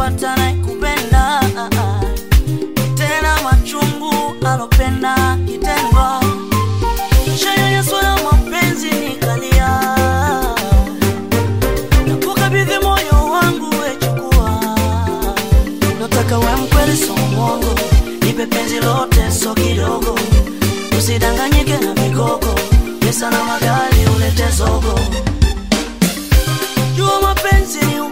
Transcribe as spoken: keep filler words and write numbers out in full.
kupata na kupenda, tena machungu alopenda kitengo. Shaya swala mapenzi nikalia, nakukabidhi moyo wangu wechukua. Nataka wewe mkweli so mwongo, nipe penzi lote so kidogo. Usidanganyike na vigogo, pesa na magari ulete zogo. Jua mapenzi ni